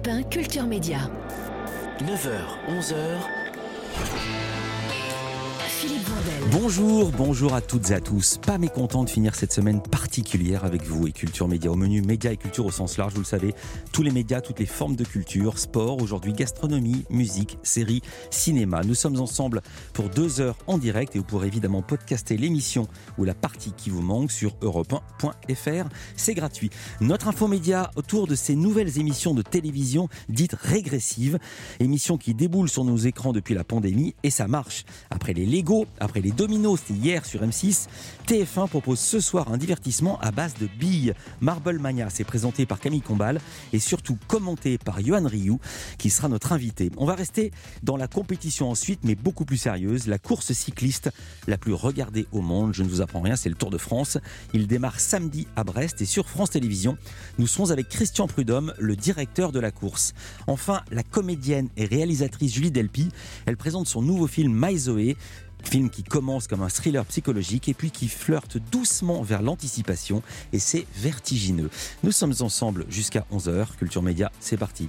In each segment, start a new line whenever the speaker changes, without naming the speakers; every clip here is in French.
Europe 1 Culture Média.
9h, 11h.
Philippe Vandel.
Bonjour à toutes et à tous. Pas mécontent de finir cette semaine particulière avec vous et Culture Média. Au menu médias et culture au sens large, vous le savez, tous les médias, toutes les formes de culture, sport, aujourd'hui gastronomie, musique, séries, cinéma. Nous sommes ensemble pour 2 heures en direct et vous pourrez évidemment podcaster l'émission ou la partie qui vous manque sur europe1.fr. C'est gratuit. Notre infomédia autour de ces nouvelles émissions de télévision dites régressives, émissions qui déboulent sur nos écrans depuis la pandémie et ça marche. Après les Lego, après les dominos, c'était hier sur M6, TF1 propose ce soir un divertissement à base de billes. Marble Mania, c'est présenté par Camille Combal et surtout commenté par Yoann Rioux, qui sera notre invité. On va rester dans la compétition ensuite, mais beaucoup plus sérieuse, la course cycliste la plus regardée au monde. Je ne vous apprends rien, c'est le Tour de France. Il démarre samedi à Brest et sur France Télévisions, nous serons avec Christian Prudhomme, le directeur de la course. Enfin, la comédienne et réalisatrice Julie Delpy, elle présente son nouveau film Maïzoé, film qui commence comme un thriller psychologique et puis qui flirte doucement vers l'anticipation et c'est vertigineux. Nous sommes ensemble jusqu'à 11h. Culture Média, c'est parti.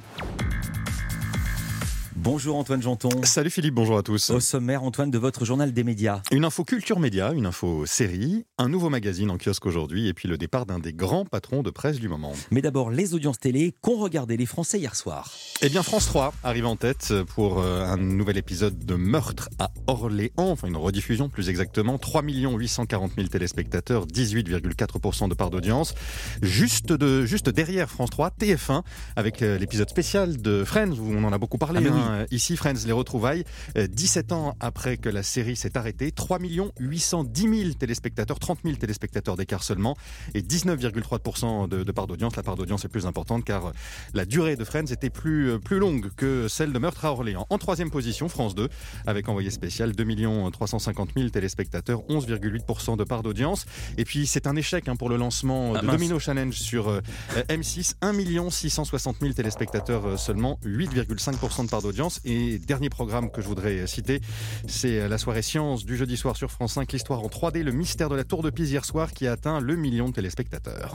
Bonjour Antoine Janton.
Salut Philippe, bonjour à tous.
Au sommaire, Antoine, de votre journal des médias.
Une info culture média, une info série, un nouveau magazine en kiosque aujourd'hui et puis le départ d'un des grands patrons de presse du moment.
Mais d'abord, les audiences télé qu'ont regardé les Français hier soir.
Eh bien, France 3 arrive en tête pour un nouvel épisode de Meurtre à Orléans, enfin une rediffusion plus exactement. 3 840 000 téléspectateurs, 18,4% de part d'audience. Juste derrière France 3, TF1, avec l'épisode spécial de Friends, où on en a beaucoup parlé. Ici, Friends, les retrouvailles. 17 ans après que la série s'est arrêtée, 3 810 000 téléspectateurs, 30 000 téléspectateurs d'écart seulement, et 19,3% de part d'audience. La part d'audience est plus importante car la durée de Friends était plus longue que celle de Meurtre à Orléans. En troisième position, France 2, avec envoyé spécial, 2 350 000 téléspectateurs, 11,8% de part d'audience. Et puis, c'est un échec pour le lancement de Domino Challenge sur M6, 1 660 000 téléspectateurs seulement, 8,5% de part d'audience. Et dernier programme que je voudrais citer, c'est la soirée science du jeudi soir sur France 5, l'histoire en 3D, le mystère de la tour de Pise hier soir qui a atteint le 1 million de téléspectateurs.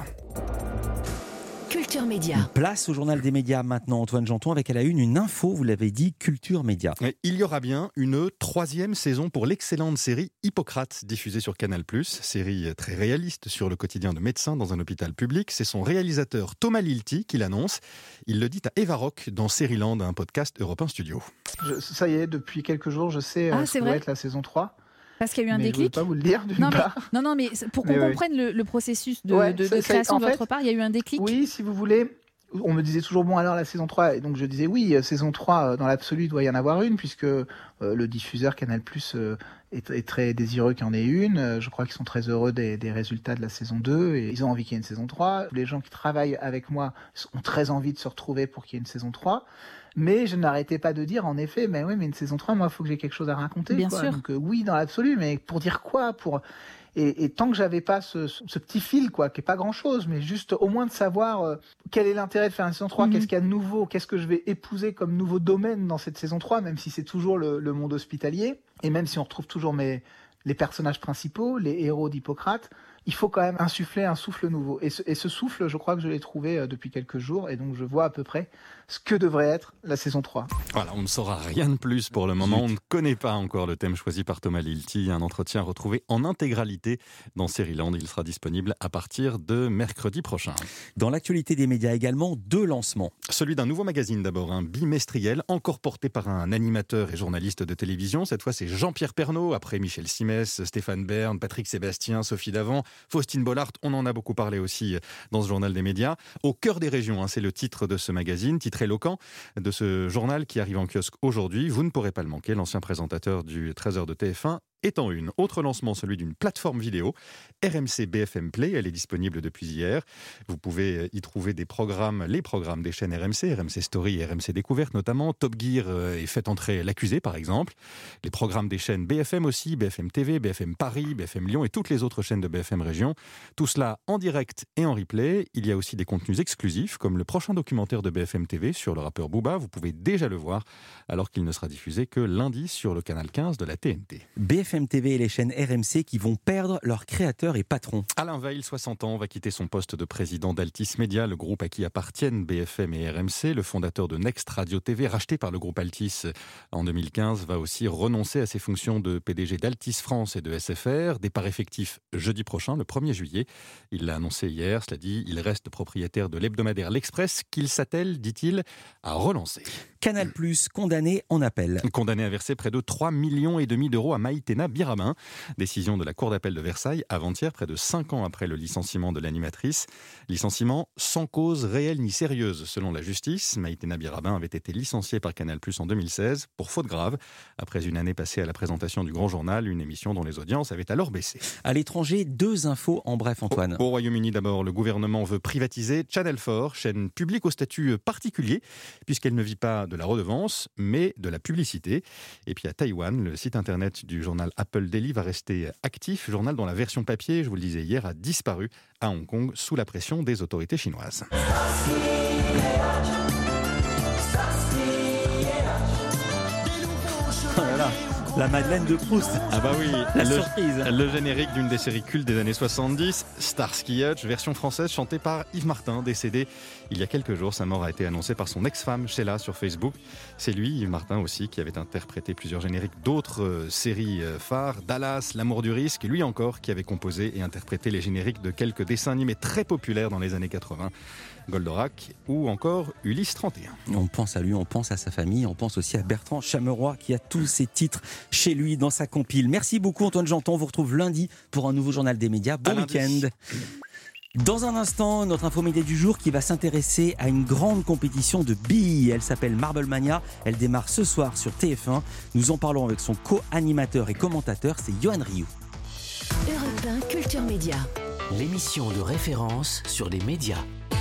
Culture Média.
Place au journal des médias maintenant, Antoine Janton, avec à la une info, vous l'avez dit, Culture Média.
Il y aura bien une 3e saison pour l'excellente série Hippocrate, diffusée sur Canal+. Série très réaliste sur le quotidien de médecins dans un hôpital public. C'est son réalisateur Thomas Lilti qui l'annonce. Il le dit à Eva Rock dans Seriland, un podcast Europe 1 Studio.
Ça y est, depuis quelques jours, je sais ce que va être la saison 3.
Parce qu'il y a eu un
déclic.
déclic.
Je ne vais pas vous le dire d'une part.
Non, mais pour qu'on comprenne le processus de création de votre part, il y a eu un déclic.
Oui, si vous voulez. On me disait toujours, bon alors la saison 3, et donc je disais oui, saison 3, dans l'absolu, il doit y en avoir une, puisque le diffuseur Canal+, est très désireux qu'il y en ait une. Je crois qu'ils sont très heureux des résultats de la saison 2, et ils ont envie qu'il y ait une saison 3. Les gens qui travaillent avec moi ont très envie de se retrouver pour qu'il y ait une saison 3. Mais je n'arrêtais pas de dire, en effet, mais une saison 3, moi, il faut que j'ai quelque chose à raconter.
Bien sûr.
Donc oui, dans l'absolu, mais pour dire quoi Et tant que j'avais pas ce petit fil, qui est pas grand-chose, mais juste au moins de savoir quel est l'intérêt de faire une saison 3, qu'est-ce qu'il y a de nouveau, qu'est-ce que je vais épouser comme nouveau domaine dans cette saison 3, même si c'est toujours le monde hospitalier, et même si on retrouve toujours les personnages principaux, les héros d'Hippocrate, il faut quand même insuffler un souffle nouveau. Et ce souffle, je crois que je l'ai trouvé depuis quelques jours, et donc je vois à peu près ce que devrait être la saison 3.
Voilà, on ne saura rien de plus pour le moment. On ne connaît pas encore le thème choisi par Thomas Lilti. Un entretien retrouvé en intégralité dans Seriland. Il sera disponible à partir de mercredi prochain.
Dans l'actualité des médias également, 2 lancements.
Celui d'un nouveau magazine d'abord, un bimestriel, encore porté par un animateur et journaliste de télévision. Cette fois, c'est Jean-Pierre Pernaut, après Michel Simès, Stéphane Bern, Patrick Sébastien, Sophie Davant, Faustine Bollard. On en a beaucoup parlé aussi dans ce journal des médias. Au cœur des régions, c'est le titre de ce magazine, titre éloquent de ce journal qui arrive en kiosque aujourd'hui. Vous ne pourrez pas le manquer, l'ancien présentateur du 13h de TF1 est en une. Autre lancement, celui d'une plateforme vidéo, RMC BFM Play. Elle est disponible depuis hier. Vous pouvez y trouver les programmes des chaînes RMC, RMC Story et RMC Découverte notamment. Top Gear et Faites entrer l'accusé par exemple. Les programmes des chaînes BFM aussi, BFM TV, BFM Paris, BFM Lyon et toutes les autres chaînes de BFM Région. Tout cela en direct et en replay. Il y a aussi des contenus exclusifs comme le prochain documentaire de BFM TV sur le rappeur Booba. Vous pouvez déjà le voir alors qu'il ne sera diffusé que lundi sur le canal 15 de la TNT.
BFM TV et les chaînes RMC qui vont perdre leurs créateurs et patrons.
Alain Veil, 60 ans, va quitter son poste de président d'Altis Media, le groupe à qui appartiennent BFM et RMC. Le fondateur de Next Radio TV, racheté par le groupe Altis en 2015, va aussi renoncer à ses fonctions de PDG d'Altis France et de SFR. Départ effectif jeudi prochain, le 1er juillet. Il l'a annoncé hier, cela dit, il reste propriétaire de l'hebdomadaire L'Express qu'il s'attelle, dit-il, à relancer.
Canal+, condamné en appel.
Condamné à verser près de 3,5 millions d'euros à Maïtena Birabin. Décision de la Cour d'appel de Versailles avant-hier, près de 5 ans après le licenciement de l'animatrice. Licenciement sans cause réelle ni sérieuse, selon la justice. Maïtena Birabin avait été licenciée par Canal+ en 2016 pour faute grave, après une année passée à la présentation du Grand Journal, une émission dont les audiences avaient alors baissé.
À l'étranger, 2 infos en bref, Antoine.
Au Royaume-Uni d'abord, le gouvernement veut privatiser Channel 4, chaîne publique au statut particulier, puisqu'elle ne vit pas de la redevance, mais de la publicité. Et puis à Taïwan, le site internet du journal Apple Daily va rester actif, journal dont la version papier, je vous le disais hier, a disparu à Hong Kong sous la pression des autorités chinoises.
Voilà. La Madeleine de Proust.
Ah bah oui,
surprise.
Le générique d'une des séries cultes des années 70, Starsky Hutch, version française chantée par Yves Martin, décédé il y a quelques jours. Sa mort a été annoncée par son ex-femme Sheila sur Facebook. C'est lui, Yves Martin aussi, qui avait interprété plusieurs génériques d'autres séries phares, Dallas, L'amour du risque, et lui encore qui avait composé et interprété les génériques de quelques dessins animés très populaires dans les années 80. Goldorak ou encore Ulysse 31.
On pense à lui, on pense à sa famille, on pense aussi à Bertrand Chameroy qui a tous ses titres chez lui dans sa compile. Merci beaucoup Antoine Janton, on vous retrouve lundi pour un nouveau journal des médias. Bon week-end. Dans un instant, notre infomédia du jour qui va s'intéresser à une grande compétition de billes. Elle s'appelle Marble Mania, elle démarre ce soir sur TF1. Nous en parlons avec son co-animateur et commentateur, c'est Yoann Rioux.
Europe 1 Culture Média.
L'émission de référence sur les médias.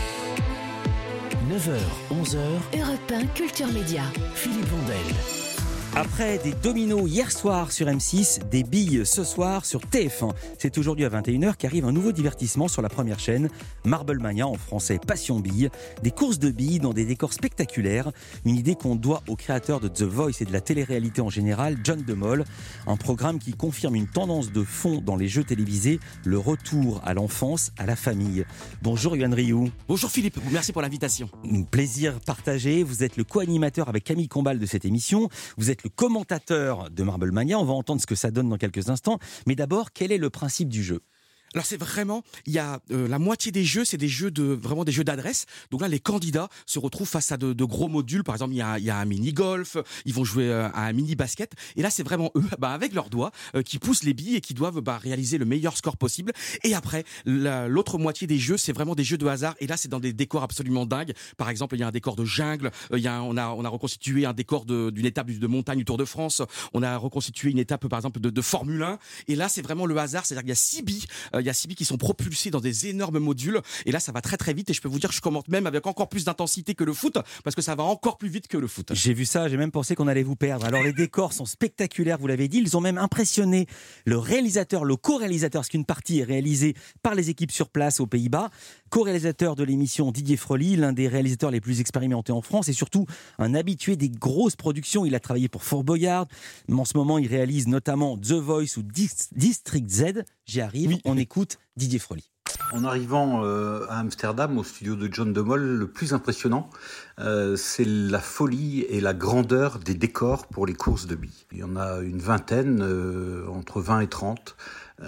9h, 11h.
Europe 1 Culture Média.
Philippe Vandel.
Après des dominos hier soir sur M6, des billes ce soir sur TF1. C'est aujourd'hui à 21h qu'arrive un nouveau divertissement sur la première chaîne, Marble Mania, en français Passion Billes. Des courses de billes dans des décors spectaculaires. Une idée qu'on doit au créateur de The Voice et de la télé-réalité en général, John de Mol. Un programme qui confirme une tendance de fond dans les jeux télévisés, le retour à l'enfance, à la famille. Bonjour Yoann Rioux.
Bonjour Philippe, merci pour l'invitation.
Plaisir partagé. Vous êtes le co-animateur avec Camille Combal de cette émission. Vous êtes le commentateur de Marble Mania. On va entendre ce que ça donne dans quelques instants. Mais d'abord, quel est le principe du jeu ?
Alors c'est vraiment, il y a la moitié des jeux, c'est des jeux vraiment des jeux d'adresse. Donc là, les candidats se retrouvent face à de gros modules. Par exemple, il y a un mini-golf, ils vont jouer à un mini-basket. Et là, c'est vraiment eux, avec leurs doigts, qui poussent les billes et qui doivent réaliser le meilleur score possible. Et après, l'autre moitié des jeux, c'est vraiment des jeux de hasard. Et là, c'est dans des décors absolument dingues. Par exemple, il y a un décor de jungle. On a reconstitué un décor d'une étape de montagne du Tour de France. On a reconstitué une étape, par exemple, de Formule 1. Et là, c'est vraiment le hasard. C'est-à-dire qu'il y a 6 billes. Il y a 6 billes qui sont propulsées dans des énormes modules. Et là, ça va très très vite. Et je peux vous dire que je commente même avec encore plus d'intensité que le foot, parce que ça va encore plus vite que le foot.
J'ai vu ça, j'ai même pensé qu'on allait vous perdre. Alors les décors sont spectaculaires, vous l'avez dit. Ils ont même impressionné le réalisateur, le co-réalisateur, parce qu'une partie est réalisée par les équipes sur place aux Pays-Bas. Co-réalisateur de l'émission Didier Frolly, l'un des réalisateurs les plus expérimentés en France et surtout un habitué des grosses productions. Il a travaillé pour Fort Boyard. En ce moment, il réalise notamment The Voice ou District Z. J'y arrive, oui. On écoute Didier Frolly.
En arrivant à Amsterdam, au studio de John de Mol, le plus impressionnant, c'est la folie et la grandeur des décors pour les courses de billes. Il y en a une vingtaine, entre 20 et 30.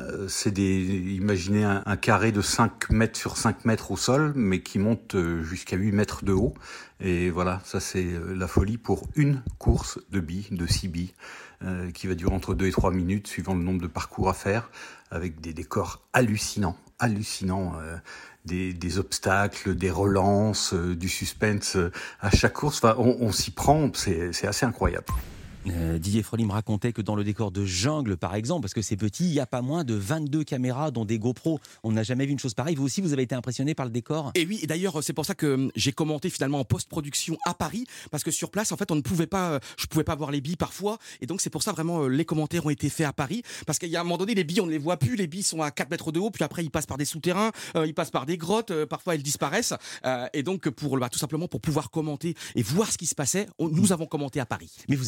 Imaginez un carré de 5 mètres sur 5 mètres au sol, mais qui monte jusqu'à 8 mètres de haut. Et voilà, ça c'est la folie pour une course de billes, de 6 billes, qui va durer entre 2 et 3 minutes, suivant le nombre de parcours à faire, avec des décors hallucinants, des obstacles, des relances, du suspense à chaque course. Enfin, on s'y prend, c'est assez incroyable.
Didier Frolly me racontait que dans le décor de jungle, par exemple, parce que c'est petit, il n'y a pas moins de 22 caméras, dont des GoPro. On n'a jamais vu une chose pareille. Vous aussi, vous avez été impressionné par le décor ?
Et oui, et d'ailleurs, c'est pour ça que j'ai commenté finalement en post-production à Paris, parce que sur place, en fait, je pouvais pas voir les billes parfois, et donc c'est pour ça vraiment les commentaires ont été faits à Paris, parce qu'il y a un moment donné, les billes, on ne les voit plus, les billes sont à 4 mètres de haut, puis après ils passent par des souterrains, ils passent par des grottes, parfois elles disparaissent, et donc tout simplement pour pouvoir commenter et voir ce qui se passait, nous avons commenté à Paris.
Mais vous étiez sur place.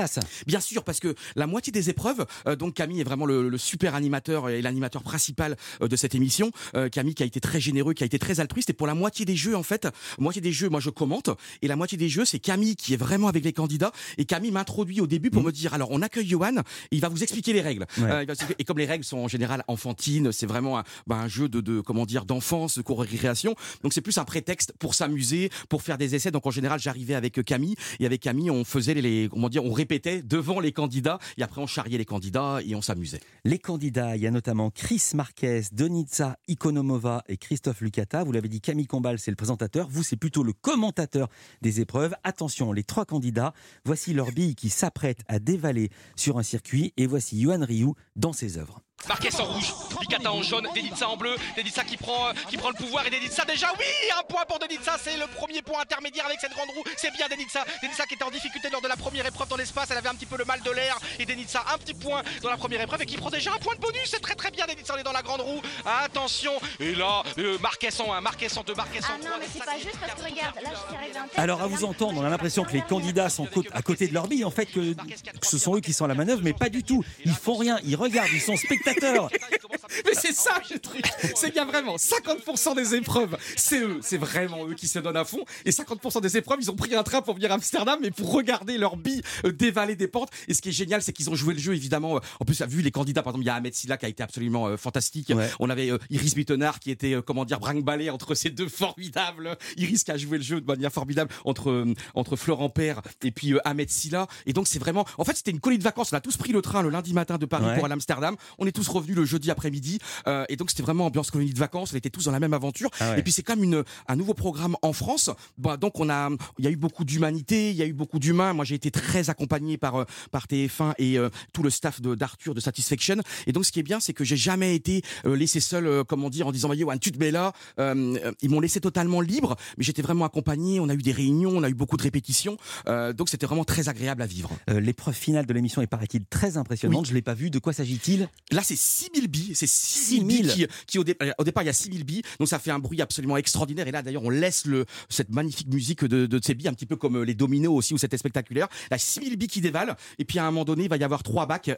place.
Bien sûr, parce que la moitié des épreuves, donc Camille est vraiment le super animateur et l'animateur principal de cette émission. Camille qui a été très généreux, qui a été très altruiste. Et pour la moitié des jeux, en fait, moi je commente. Et la moitié des jeux, c'est Camille qui est vraiment avec les candidats. Et Camille m'introduit au début pour me dire, alors on accueille Johan, et il va vous expliquer les règles. Et comme les règles sont en général enfantines, c'est vraiment un jeu d'enfance, de co-récréation. Donc c'est plus un prétexte pour s'amuser, pour faire des essais. Donc en général, j'arrivais avec Camille, et avec Camille, on faisait on répétait devant les candidats, et après on charriait les candidats et on s'amusait.
Les candidats, il y a notamment Chris Marquez, Donitza Ikonomova et Christophe Lucata. Vous l'avez dit, Camille Combal, c'est le présentateur. Vous, c'est plutôt le commentateur des épreuves. Attention, les 3 candidats, voici leur bille qui s'apprête à dévaler sur un circuit, et voici Yohan Ryu dans ses œuvres.
Marquez en rouge, Lucata en jaune, Denitsa en bleu, Denitsa qui prend le pouvoir, et Denitsa déjà, oui, un point pour Denitsa, c'est le premier point intermédiaire avec cette grande roue, c'est bien Denitsa qui était en difficulté lors de la première épreuve dans l'espace, elle avait un petit peu le mal de l'air, et Denitsa un petit point dans la première épreuve et qui prend déjà un point de bonus, c'est très très bien Denitsa, on est dans la grande roue, attention, et là, Marquez en 1, Marquez en 2, Marquez en 3.
Ah non, mais c'est pas juste parce que regarde, là je suis arrivé en tête.
Alors à vous entendre, on a l'impression que les candidats sont à côté de leur bille, en fait que ce sont eux qui sont à la manœuvre, mais pas du tout, ils font rien, ils regardent, ils sont spectateurs.
Mais c'est ça le truc, c'est qu'il y a vraiment 50% des épreuves, c'est eux, c'est vraiment eux qui se donnent à fond, et 50% des épreuves, ils ont pris un train pour venir à Amsterdam, mais pour regarder leur bille dévaler des pentes. Et ce qui est génial, c'est qu'ils ont joué le jeu, évidemment. En plus, vu les candidats, par exemple, il y a Ahmed Silla qui a été absolument fantastique. Ouais. On avait Iris Mittenard qui était, brinque-ballé entre ces deux formidables. Iris qui a joué le jeu de manière formidable entre Florent Père et puis Ahmed Silla. Et donc, c'est vraiment, en fait, c'était une colonie de vacances. On a tous pris le train le lundi matin de Paris pour aller à Amsterdam. On est tous revenus le jeudi après-midi. Et donc, c'était vraiment ambiance colonie de vacances. On était tous dans la même aventure. Et puis, c'est comme un nouveau programme en France. Donc, il y a eu beaucoup d'humanité, il y a eu beaucoup d'humains. Moi, j'ai été très accompagné par TF1 et tout le staff d'Arthur de Satisfaction. Et donc, ce qui est bien, c'est que j'ai jamais été laissé seul, en disant, Yohan, tu te mets là. Ils m'ont laissé totalement libre, mais j'étais vraiment accompagné. On a eu des réunions, on a eu beaucoup de répétitions. Donc, c'était vraiment très agréable à vivre.
L'épreuve finale de l'émission est, paraît-il, très impressionnante. Oui. Je l'ai pas vue. De quoi s'agit-il ?
Là, c'est 6000 billes. C'est 6000 billes qui au départ, il y a 6000 billes. Donc, ça fait un bruit absolument extraordinaire. Et là, d'ailleurs, on laisse cette magnifique musique de ces billes, un petit peu comme les dominos aussi, où c'était spectaculaire. Là, 6000 billes qui dévalent. Et puis, à un moment donné, il va y avoir 3 bacs,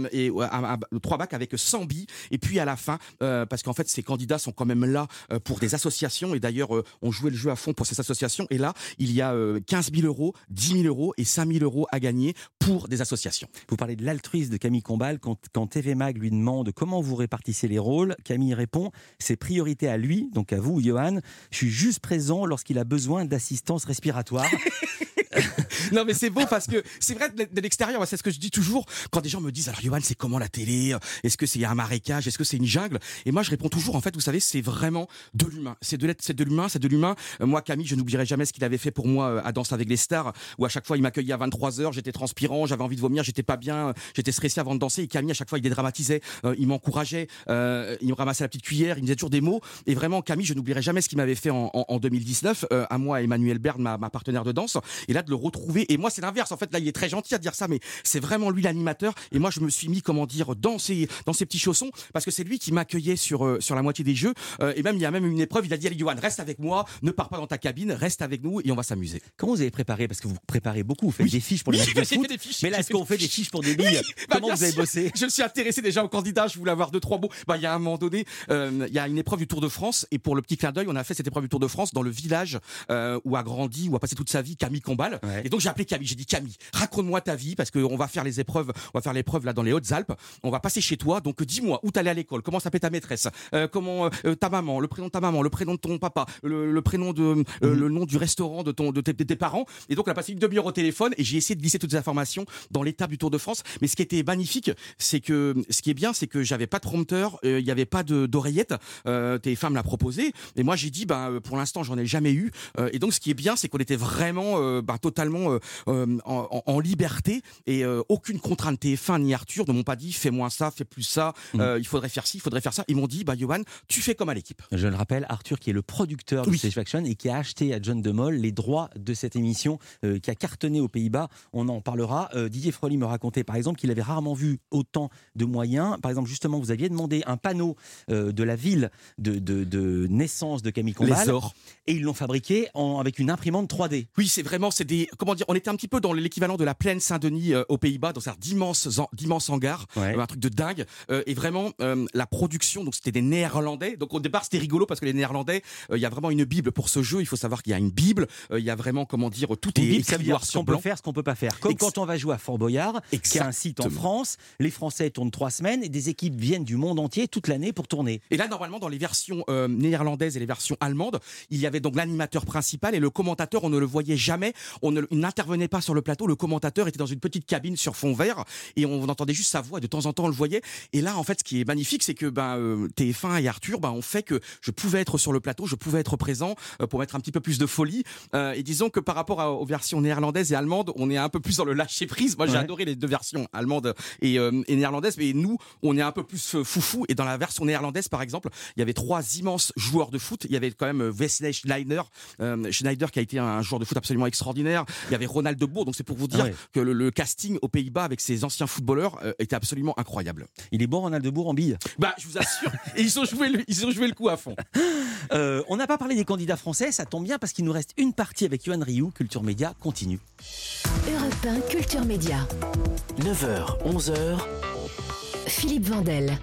3 bacs avec 100 billes. Et puis, à la fin, parce qu'en fait, ces candidats sont quand même là pour des associations. Et d'ailleurs, on jouait le jeu à fond pour ces associations. Et là, il y a 15 000 euros, 10 000 euros et 5 000 euros à gagner pour des associations.
Vous parlez de l'altruisme de Camille Combal. Quand TV Mag lui demande comment vous répartissez les rôles, Camille répond, c'est priorité à lui, donc à vous, Yohan. Je suis juste présent lorsqu'il a besoin d'assistance respiratoire.
Non, mais c'est beau parce que c'est vrai de l'extérieur, c'est ce que je dis toujours quand des gens me disent, alors Yohan, c'est comment la télé ? Est-ce que c'est un marécage ? Est-ce que c'est une jungle ? Et moi, je réponds toujours, en fait, vous savez, c'est vraiment de l'humain. C'est de l'humain. Moi, Camille, je n'oublierai jamais ce qu'il avait fait pour moi à Danse avec les stars, où à chaque fois, il m'accueillait à 23h, j'étais transpirant, j'avais envie de vomir, j'étais pas bien, j'étais stressé avant de danser. Et Camille, à chaque fois, il dédramatisait, il m'encourageait, il me ramassait la petite cuillère, il me disait toujours des mots. Et vraiment, Camille, je n'oublierai jamais ce qu'il m'avait fait en 2019, à moi, Emmanuel Berne, ma partenaire de danse. Et là, de le retrouver. Et moi, c'est l'inverse. En fait, là, il est très gentil à dire ça, mais c'est vraiment lui l'animateur. Et moi, je me suis mis, dans ses petits chaussons, parce que c'est lui qui m'accueillait sur la moitié des jeux. Et même, il y a même une épreuve, il a dit, allez, Yohan, reste avec moi, ne pars pas dans ta cabine, reste avec nous et on va s'amuser.
Comment vous avez préparé ? Parce que vous préparez beaucoup, vous faites des fiches pour les matchs de foot. Mais là, est-ce qu'on fait des fiches pour des billes ? Comment vous avez bossé ?
Je me suis intéressé déjà aux candidats, je voulais avoir 2-3 mots. Il y a un moment donné, il y a une épreuve du Tour de France, et pour le petit clin d'œil, on a fait cette épreuve du Tour de France dans le village où a grandi, où a passé toute sa vie Camille Combal. Et donc, j'ai appelé Camille, j'ai dit, Camille, raconte-moi ta vie, parce qu'on va faire l'épreuve là dans les Hautes-Alpes, on va passer chez toi, donc dis-moi où t'allais à l'école, comment s'appelle ta maîtresse, comment ta maman, le prénom de ta maman, le prénom de ton papa, le prénom le nom du restaurant de tes parents. Et donc on a passé une demi-heure au téléphone et j'ai essayé de glisser toutes ces informations dans l'étape du Tour de France. Mais ce qui était magnifique, c'est que ce qui est bien, c'est que j'avais pas de prompteur, il y avait pas d'oreillette, TF1 me l'a proposé, et moi j'ai dit pour l'instant j'en ai jamais eu, et donc ce qui est bien, c'est qu'on était vraiment totalement en liberté, et aucune contrainte. TF1 ni Arthur ne m'ont pas dit fais moins ça, fais plus ça, il faudrait faire ci, il faudrait faire ça. Ils m'ont dit Yohan, tu fais comme à l'équipe.
Je le rappelle, Arthur qui est le producteur de Satisfaction et qui a acheté à John de Mol les droits de cette émission qui a cartonné aux Pays-Bas. On en parlera. Didier Froli me racontait par exemple qu'il avait rarement vu autant de moyens. Par exemple, justement, vous aviez demandé un panneau de la ville de naissance de Camille Combal.
Les Ors.
Et ils l'ont fabriqué avec une imprimante 3D.
Oui, c'est des dire, on était un petit peu dans l'équivalent de la plaine Saint-Denis aux Pays-Bas, dans un d'immenses hangars, un truc de dingue. Et vraiment, la production, donc c'était des Néerlandais. Donc au départ, c'était rigolo parce que les Néerlandais, il y a vraiment une Bible pour ce jeu. Il faut savoir qu'il y a une Bible. Il y a vraiment, comment dire, tout est écrit noir sur blanc.
Ce qu'on peut faire, ce qu'on peut pas faire. Comme quand on va jouer à Fort Boyard, qui a un site en France, les Français tournent 3 semaines et des équipes viennent du monde entier toute l'année pour tourner.
Et là, normalement, dans les versions néerlandaises et les versions allemandes, il y avait donc l'animateur principal et le commentateur, on ne le voyait jamais. Il n'intervenait pas sur le plateau. Le commentateur était dans une petite cabine sur fond vert et on entendait juste sa voix. Et de temps en temps, on le voyait. Et là, en fait, ce qui est magnifique, c'est que TF1 et Arthur ont fait que je pouvais être sur le plateau, je pouvais être présent pour mettre un petit peu plus de folie. Et disons que par rapport aux versions néerlandaises et allemandes, on est un peu plus dans le lâcher prise. Moi, j'ai adoré les 2 versions allemandes et néerlandaises, mais nous, on est un peu plus foufou. Et dans la version néerlandaise, par exemple, il y avait 3 immenses joueurs de foot. Il y avait quand même Wesley Sneijder qui a été un joueur de foot absolument extraordinaire. Il y avait Ronald de Boer. Donc c'est pour vous dire que le casting aux Pays-Bas avec ces anciens footballeurs était absolument incroyable.
Il est bon, Ronald de Boer, en bille.
Je vous assure. Et ils ont joué le coup à fond.
On n'a pas parlé des candidats français, ça tombe bien parce qu'il nous reste une partie avec Yoann Rioux. Culture Média continue.
Europe 1 Culture Média.
9h, 11h.
Philippe Vandel.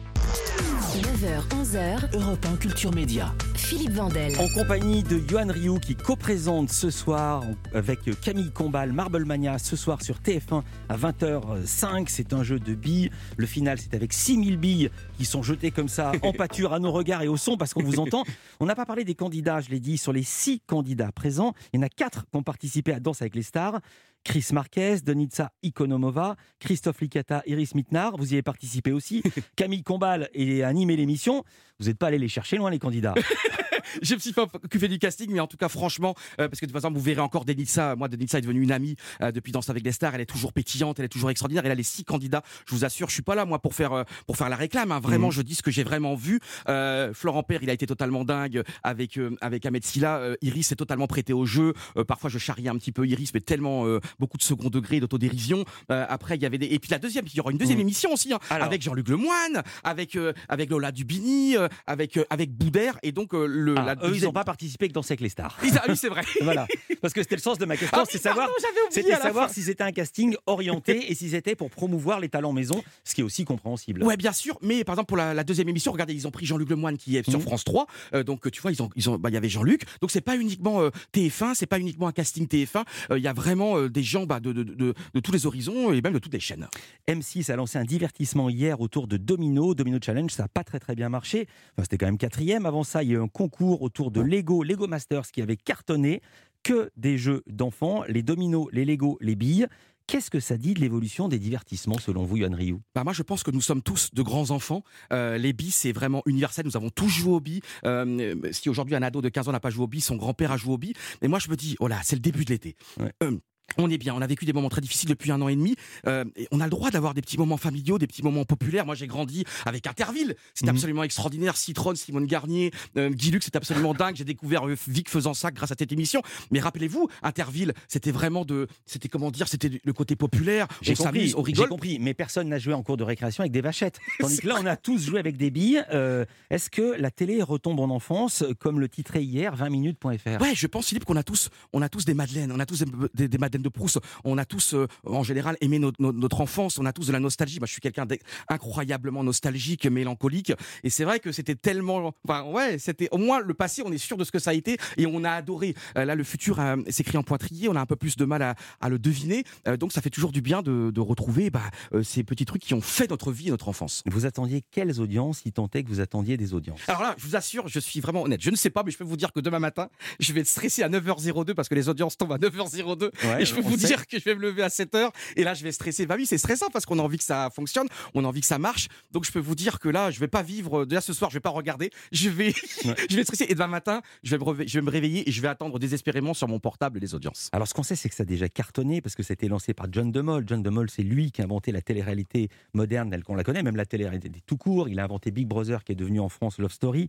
9h, 11h.
Europe 1 Culture Média.
Philippe Vandel.
En compagnie de Yoann Rioux qui co-présente ce soir avec Camille Combal Marble Mania ce soir sur TF1 à 20h05. C'est un jeu de billes. Le final, c'est avec 6000 billes qui sont jetées comme ça en pâture à nos regards et au son parce qu'on vous entend. On n'a pas parlé des candidats, je l'ai dit, sur les 6 candidats présents. Il y en a 4 qui ont participé à Danse avec les stars. Chris Marquez, Denitsa Ikonomova, Christophe Licata, Iris Mittenard, vous y avez participé aussi. Camille Combal a animé l'émission. Vous n'êtes pas allé les chercher loin, les candidats.
Je me suis pas occupé du casting, mais en tout cas, franchement, parce que de toute façon, vous verrez encore Denitsa. Moi, Denitsa est devenue une amie depuis Danse avec les stars. Elle est toujours pétillante, elle est toujours extraordinaire. Elle a les 6 candidats. Je vous assure, je suis pas là, moi, pour faire la réclame. Hein. Vraiment, je dis ce que j'ai vraiment vu. Florent Père, il a été totalement dingue avec Ahmed Silla. Iris est totalement prêtée au jeu. Parfois, je charriais un petit peu Iris, mais tellement beaucoup de second degré, d'autodérision. Après, il y avait et puis il y aura une deuxième émission aussi, hein, avec Jean-Luc Lemoyne, avec Lola Dubini, avec Boudère, et donc eux,
ils n'ont pas participé que dans Danse avec les stars.
Oui, c'est vrai.
Voilà. Parce que c'était le sens de ma question, c'est savoir si c'était un casting orienté et si c'était pour promouvoir les talents maison, ce qui est aussi compréhensible.
Ouais, bien sûr. Mais par exemple, pour la deuxième émission, regardez, ils ont pris Jean-Luc Lemoyne qui est sur France 3. Donc, tu vois, il y avait Jean-Luc. Donc, c'est pas uniquement TF1, c'est pas uniquement un casting TF1. Il y a vraiment des gens de tous les horizons et même de toutes les chaînes.
M6 a lancé un divertissement hier autour de Domino Challenge. Ça n'a pas très bien marché. Enfin, c'était quand même 4e. Avant ça, il y a eu un concours autour de Lego Masters qui avait cartonné. Que des jeux d'enfants, les dominos, les Lego, les billes. Qu'est-ce que ça dit de l'évolution des divertissements selon vous, Yoann Rioux ?
Moi, je pense que nous sommes tous de grands enfants. Les billes, c'est vraiment universel. Nous avons tous joué aux billes. Si aujourd'hui un ado de 15 ans n'a pas joué aux billes, son grand-père a joué aux billes. Mais moi, je me dis, c'est le début de l'été. Ouais. On est bien, on a vécu des moments très difficiles depuis 1 an et demi. Et on a le droit d'avoir des petits moments familiaux, des petits moments populaires. Moi, j'ai grandi avec Interville. C'était absolument extraordinaire. Citron, Simone Garnier, Guy Lux, c'était absolument dingue. J'ai découvert Vic faisant ça grâce à cette émission. Mais rappelez-vous, Interville, c'était vraiment c'était le côté populaire.
J'ai compris, mais personne n'a joué en cours de récréation avec des vachettes. Tandis que là, on a tous joué avec des billes. Est-ce que la télé retombe en enfance, comme le titrait hier 20minutes.fr ?
Ouais, je pense, Philippe, qu'on a tous des madeleines. On a tous des madeleines de Proust. On a tous, en général, aimé notre enfance. On a tous de la nostalgie. Moi, je suis quelqu'un d'incroyablement nostalgique, mélancolique. Et c'est vrai que c'était tellement... c'était au moins le passé, on est sûr de ce que ça a été. Et on a adoré. Là, le futur s'écrit en pointillé. On a un peu plus de mal à le deviner. Donc, ça fait toujours du bien de retrouver ces petits trucs qui ont fait notre vie et notre enfance.
Vous attendiez quelles audiences, si tant est que vous attendiez des audiences ?
Alors là, je vous assure, je suis vraiment honnête. Je ne sais pas, mais je peux vous dire que demain matin, je vais être stressé à 9h02 parce que les audiences tombent à 9h02. Ouais, et je peux vous dire que je vais me lever à 7h et là je vais stresser. Oui, c'est stressant parce qu'on a envie que ça fonctionne, on a envie que ça marche. Donc je peux vous dire que là, je vais pas vivre. Déjà ce soir, je vais pas regarder. Je vais stresser. Et demain matin, je vais me réveiller et je vais attendre désespérément sur mon portable les audiences.
Alors ce qu'on sait, c'est que ça a déjà cartonné parce que c'était lancé par John de Mol. John de Mol, c'est lui qui a inventé la télé-réalité moderne telle qu'on la connaît, même la télé-réalité tout court. Il a inventé Big Brother qui est devenu en France Love Story.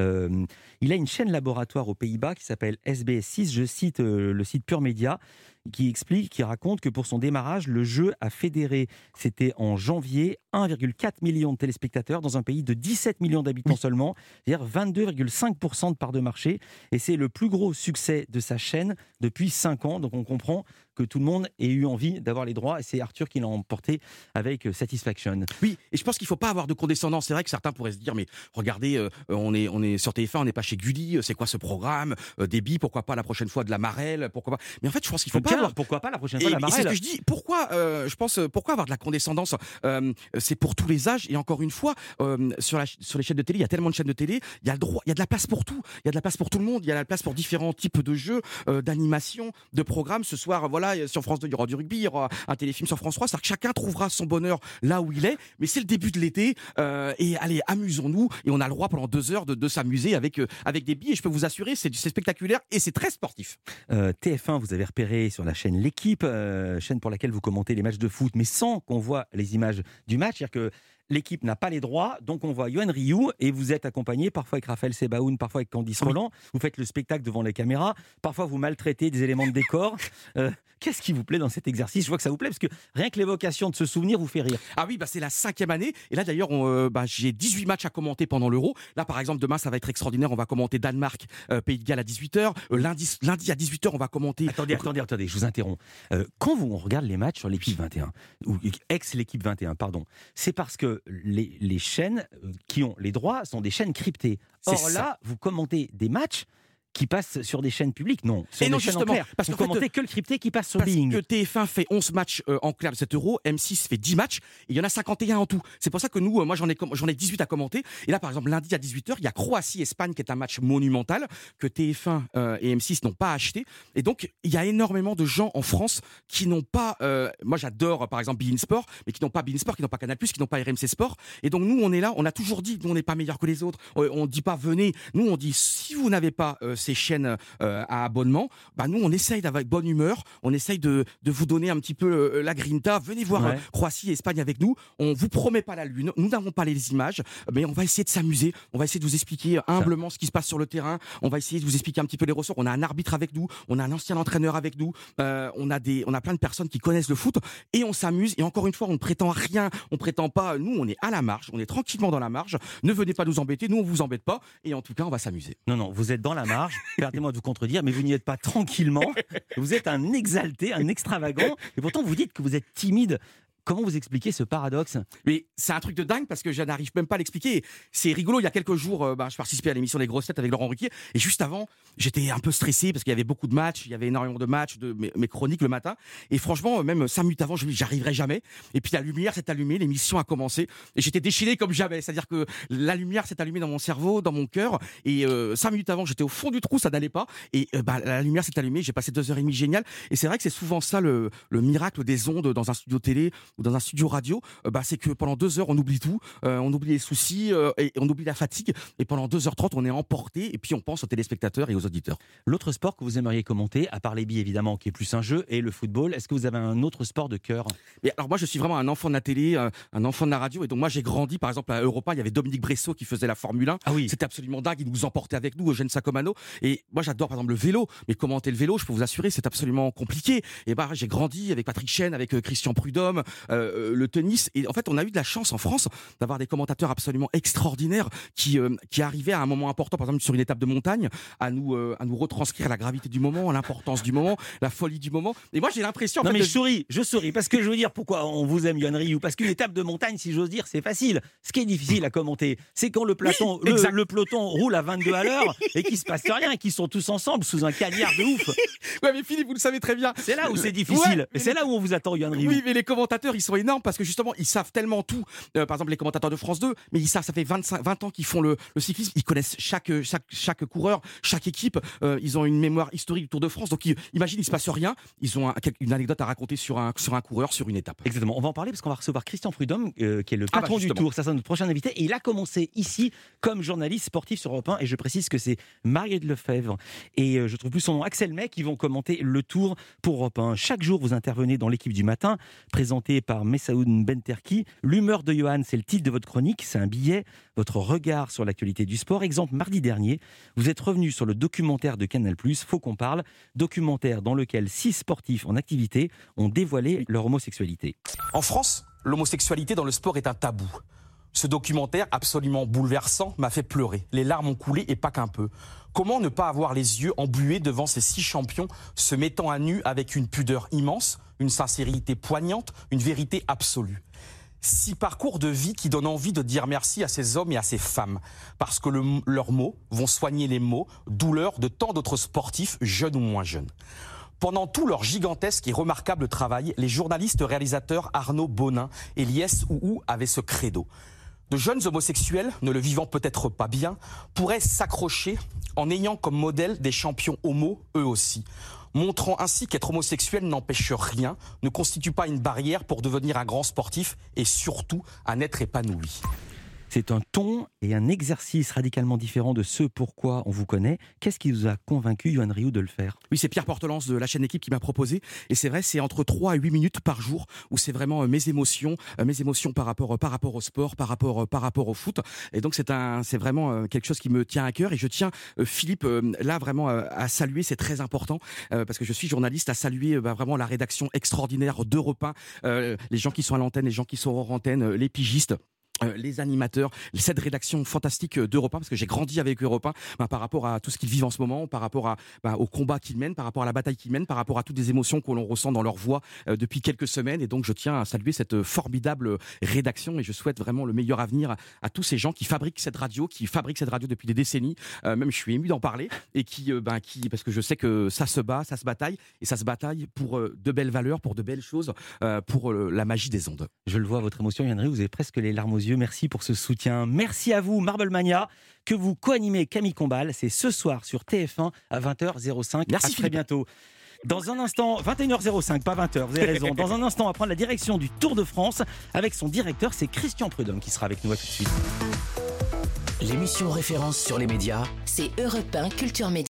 Il a une chaîne laboratoire aux Pays-Bas qui s'appelle SBS6. Je cite le site Pure Média, qui raconte que pour son démarrage, le jeu a fédéré, c'était en janvier, 1,4 million de téléspectateurs dans un pays de 17 millions d'habitants seulement, c'est-à-dire 22,5% de part de marché. Et c'est le plus gros succès de sa chaîne depuis 5 ans. Donc on comprend que tout le monde ait eu envie d'avoir les droits. Et c'est Arthur qui l'a emporté avec Satisfaction.
Oui, et je pense qu'il ne faut pas avoir de condescendance. C'est vrai que certains pourraient se dire, mais regardez, on est sur TF1, on n'est pas chez Gulli, c'est quoi ce programme Débit, pourquoi pas la prochaine fois de la Marelle, pourquoi pas. Mais en fait, je pense qu'il ne faut pas avoir...
Pourquoi pas la prochaine fois de la Marelle.
Et c'est ce que je dis. Pourquoi, pourquoi avoir de la condescendance c'est pour tous les âges. Et encore une fois, sur les chaînes de télé, il y a tellement de chaînes de télé, il y a de la place pour tout. Il y a de la place pour tout le monde. Il y a de la place pour différents types de jeux, d'animation, de programmes. Ce soir, voilà, sur France 2, il y aura du rugby, il y aura un téléfilm sur France 3. C'est-à-dire que chacun trouvera son bonheur là où il est. Mais c'est le début de l'été. Et allez, amusons-nous. Et on a le droit pendant 2 heures de s'amuser avec des billes. Et je peux vous assurer, c'est spectaculaire et c'est très sportif.
TF1, vous avez repéré sur la chaîne L'Équipe, chaîne pour laquelle vous commentez les matchs de foot, mais sans qu'on voit les images du match. C'est-à-dire que L'Équipe n'a pas les droits, donc on voit Yoann Rioux et vous êtes accompagné parfois avec Raphaël Sebaoun, parfois avec Candice Roland. Vous faites le spectacle devant les caméras, parfois vous maltraitez des éléments de décor. Qu'est-ce qui vous plaît dans cet exercice ? Je vois que ça vous plaît parce que rien que l'évocation de ce souvenir vous fait rire.
Ah oui, c'est la 5e année et là d'ailleurs j'ai 18 matchs à commenter pendant l'Euro. Là par exemple demain ça va être extraordinaire, on va commenter Danemark, Pays de Galles à 18h. Lundi à 18h on va commenter...
Attendez, je vous interromps. Quand on regarde les matchs sur l'Équipe 21, ou ex-l'Équipe 21, pardon, c'est parce que les chaînes qui ont les droits sont des chaînes cryptées. Or là, vous commentez des matchs qui passent sur des chaînes publiques, non. Sur des chaînes en clair. Parce que vous commentez que le crypté qui passe sur Being.
Parce que TF1 fait 11 matchs en clair de cet Euro, M6 fait 10 matchs, et il y en a 51 en tout. C'est pour ça que nous, moi j'en ai 18 à commenter. Et là, par exemple, lundi à 18h, il y a Croatie-Espagne qui est un match monumental que TF1 et M6 n'ont pas acheté. Et donc, il y a énormément de gens en France qui n'ont pas... moi, j'adore, par exemple, beIN Sport, mais qui n'ont pas beIN Sport, qui n'ont pas Canal+, qui n'ont pas RMC Sport. Et donc, nous, on est là, on a toujours dit, nous, on n'est pas meilleurs que les autres. On ne dit pas, venez. Nous, on dit, si vous n'avez pas ces chaînes à abonnement, nous on essaye avec bonne humeur, on essaye de vous donner un petit peu la grinta, venez voir Croatie et Espagne avec nous, on vous promet pas la lune, nous n'avons pas les images, mais on va essayer de s'amuser, on va essayer de vous expliquer humblement ce qui se passe sur le terrain, on va essayer de vous expliquer un petit peu les ressorts, on a un arbitre avec nous, on a un ancien entraîneur avec nous, on a plein de personnes qui connaissent le foot et on s'amuse et encore une fois on ne prétend rien, on prétend pas, nous on est à la marge, on est tranquillement dans la marge, ne venez pas nous embêter, nous on vous embête pas et en tout cas on va s'amuser.
Non, vous êtes dans la marge, perdez-moi de vous contredire, mais vous n'y êtes pas tranquillement. Vous êtes un exalté, un extravagant, et pourtant vous dites que vous êtes timide. Comment vous expliquez ce paradoxe ?
Mais c'est un truc de dingue parce que je n'arrive même pas à l'expliquer. C'est rigolo, il y a quelques jours, je participais à l'émission Les Grosses Têtes avec Laurent Ruquier et juste avant, j'étais un peu stressé parce qu'il y avait beaucoup de matchs, il y avait énormément de matchs, de mes chroniques le matin et franchement, même 5 minutes avant, je me dis j'arriverai jamais et puis la lumière s'est allumée, l'émission a commencé et j'étais déchaîné comme jamais, c'est-à-dire que la lumière s'est allumée dans mon cerveau, dans mon cœur et 5 minutes avant, j'étais au fond du trou, ça n'allait pas et la lumière s'est allumée, j'ai passé 2h30 génial et c'est vrai que c'est souvent ça le miracle des ondes dans un studio télé ou dans un studio radio, c'est que pendant 2 heures on oublie tout, on oublie les soucis et on oublie la fatigue et pendant 2h30 on est emporté et puis on pense aux téléspectateurs et aux auditeurs.
L'autre sport que vous aimeriez commenter, à part les billes évidemment qui est plus un jeu, et le football, est-ce que vous avez un autre sport de cœur ?
Mais alors moi je suis vraiment un enfant de la télé, un enfant de la radio et donc moi j'ai grandi par exemple à Europa, il y avait Dominique Bressot qui faisait la Formule 1, c'était absolument dingue, il nous emportait avec nous, Eugène Sacomano et moi j'adore par exemple le vélo, mais commenter le vélo je peux vous assurer c'est absolument compliqué et j'ai grandi avec Patrick Chêne, avec Christian Prudhomme, le tennis et en fait on a eu de la chance en France d'avoir des commentateurs absolument extraordinaires qui arrivaient à un moment important par exemple sur une étape de montagne à nous retranscrire la gravité du moment, l'importance du moment, la folie du moment et moi j'ai l'impression
je souris parce que je veux dire pourquoi on vous aime Yoann Rioux, parce qu'une étape de montagne si j'ose dire c'est facile, ce qui est difficile à commenter c'est quand le peloton roule à 22 à l'heure et qu'il se passe rien et qu'ils sont tous ensemble sous un cagnard de ouf.
Ouais mais Philippe vous le savez très bien,
c'est là où c'est difficile et c'est là où on vous attend Yoann Rioux.
Oui mais les commentateurs ils sont énormes parce que justement ils savent tellement tout, par exemple les commentateurs de France 2 mais ils savent, ça fait 20 ans qu'ils font le cyclisme, ils connaissent chaque coureur, chaque équipe, ils ont une mémoire historique du Tour de France donc imagine il se passe rien, ils ont une anecdote à raconter sur un coureur, sur une étape.
Exactement, on va en parler parce qu'on va recevoir Christian Prudhomme qui est le patron du Tour, ça c'est notre prochain invité et il a commencé ici comme journaliste sportif sur Europe 1 et je précise que c'est Mariette Lefebvre et je trouve plus son nom Axel May qui vont commenter le Tour pour Europe 1. Chaque jour vous intervenez dans l'équipe du matin présentée par Messaoud Benterki. L'humeur de Yoann, c'est le titre de votre chronique, c'est un billet, votre regard sur l'actualité du sport. Exemple, mardi dernier, vous êtes revenu sur le documentaire de Canal+, Faut qu'on parle, documentaire dans lequel 6 sportifs en activité ont dévoilé leur homosexualité.
En France,
l'homosexualité dans le sport est un tabou. Ce documentaire absolument bouleversant m'a fait pleurer. Les larmes ont coulé et pas qu'un peu. Comment ne pas avoir les yeux embués devant ces 6 champions se mettant à nu avec une pudeur immense, une sincérité poignante, une vérité absolue. 6 parcours de vie qui donnent envie de dire merci à ces hommes et à ces femmes. Parce que leurs mots vont soigner les maux, douleurs de tant d'autres sportifs, jeunes ou moins jeunes. Pendant tout leur gigantesque et remarquable travail, les journalistes réalisateurs Arnaud Bonin et Lies Ouhou avaient ce credo. De jeunes homosexuels, ne le vivant peut-être pas bien, pourraient s'accrocher en ayant comme modèle des champions homo, eux aussi. Montrant ainsi qu'être homosexuel n'empêche rien, ne constitue pas une barrière pour devenir un grand sportif et surtout un être épanoui.
C'est un ton et un exercice radicalement différents de ce pourquoi on vous connaît. Qu'est-ce qui vous a convaincu, Yoann Rioux, de le faire ?
Oui, c'est Pierre Portelance de la chaîne Équipe qui m'a proposé. Et c'est vrai, c'est entre 3 à 8 minutes par jour où c'est vraiment mes émotions par rapport au sport, par rapport au foot. Et donc c'est vraiment quelque chose qui me tient à cœur. Et je tiens, Philippe, là vraiment à saluer, c'est très important, parce que je suis journaliste, à saluer vraiment la rédaction extraordinaire d'Europe 1, les gens qui sont à l'antenne, les gens qui sont hors antenne, les pigistes. Les animateurs, cette rédaction fantastique d'Europe 1, parce que j'ai grandi avec Europe 1 par rapport à tout ce qu'ils vivent en ce moment, par rapport au combat qu'ils mènent, par rapport à la bataille qu'ils mènent, par rapport à toutes les émotions que l'on ressent dans leur voix depuis quelques semaines. Et donc je tiens à saluer cette formidable rédaction et je souhaite vraiment le meilleur avenir à tous ces gens qui fabriquent cette radio depuis des décennies. Même je suis ému d'en parler et qui parce que je sais que ça se bataille pour de belles valeurs, pour de belles choses, pour la magie des ondes.
Je le vois, votre émotion, Yoann Rioux, vous avez presque les larmes aux yeux. Merci pour ce soutien. Merci à vous, Marble Mania, que vous co-animez Camille Combal. C'est ce soir sur TF1 à 20h05.
Merci,
à très bientôt. Dans un instant, 21h05, pas 20h, vous avez raison. Dans un instant, on va prendre la direction du Tour de France avec son directeur, c'est Christian Prudhomme qui sera avec nous. À tout de suite.
L'émission référence sur les médias,
c'est Europe 1 Culture Média.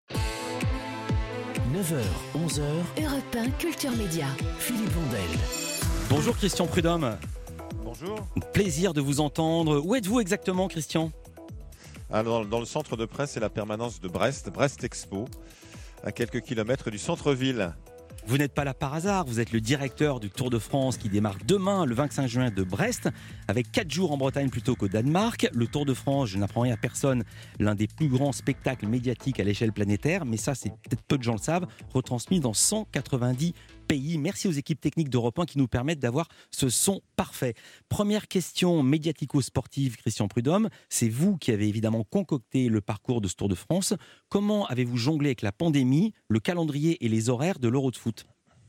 9h, 11h,
Europe 1 Culture Média.
Philippe Vandel.
Bonjour Christian Prudhomme.
Bonjour.
Plaisir de vous entendre. Où êtes-vous exactement, Christian ?
Alors, dans le centre de presse et la permanence de Brest Expo, à quelques kilomètres du centre-ville.
Vous n'êtes pas là par hasard, vous êtes le directeur du Tour de France qui démarre demain, le 25 juin de Brest, avec 4 jours en Bretagne plutôt qu'au Danemark. Le Tour de France, je n'apprends rien à personne, l'un des plus grands spectacles médiatiques à l'échelle planétaire, mais ça, c'est peut-être peu de gens le savent, retransmis dans 190 pays. Merci aux équipes techniques d'Europe 1 qui nous permettent d'avoir ce son parfait. Première question médiatico-sportive, Christian Prudhomme. C'est vous qui avez évidemment concocté le parcours de ce Tour de France. Comment avez-vous jonglé avec la pandémie, le calendrier et les horaires de l'Euro de foot ?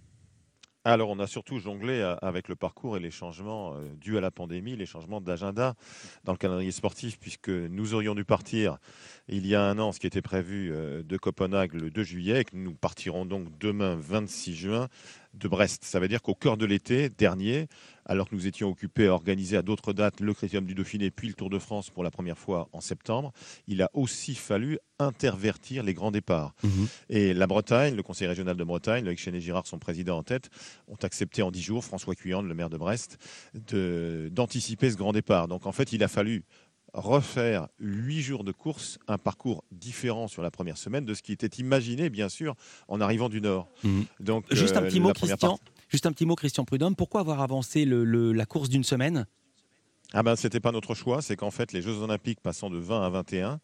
Alors, on a surtout jonglé avec le parcours et les changements dus à la pandémie, les changements d'agenda dans le calendrier sportif, puisque nous aurions dû partir il y a un an, ce qui était prévu de Copenhague le 2 juillet, et que nous partirons donc demain, 26 juin, de Brest. Ça veut dire qu'au cœur de l'été dernier, alors que nous étions occupés à organiser à d'autres dates le Critérium du Dauphiné, puis le Tour de France pour la première fois en septembre, il a aussi fallu intervertir les grands départs. Et la Bretagne, le Conseil régional de Bretagne, avec Chéné Girard, son président en tête, ont accepté en 10 jours, François Cuyande, le maire de Brest, d'anticiper ce grand départ. Donc en fait, il a fallu refaire 8 jours de course, un parcours différent sur la première semaine de ce qui était imaginé, bien sûr, en arrivant du Nord.
Donc, juste un petit mot, Christian Prudhomme, pourquoi avoir avancé la course d'une semaine ?
C'était pas notre choix, c'est qu'en fait, les Jeux Olympiques passant de 20 à 21